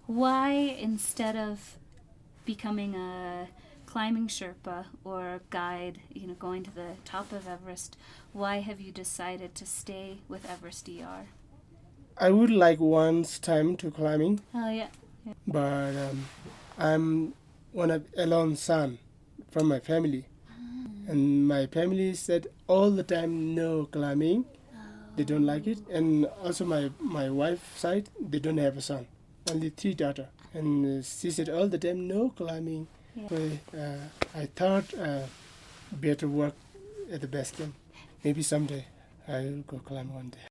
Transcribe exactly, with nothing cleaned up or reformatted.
why, instead of becoming a climbing Sherpa or a guide, you know, going to the top of Everest, why have you decided to stay with Everest E R? I would like once time to climbing, Oh, yeah. but um, I'm one of alone son from my family, and my family said all the time no climbing. They don't like it, and also my my wife's side, they don't have a son, only three daughter, and uh, she said all the time no climbing. Yeah. So uh, I thought uh, better work at the base camp. Maybe someday I will go climb one day.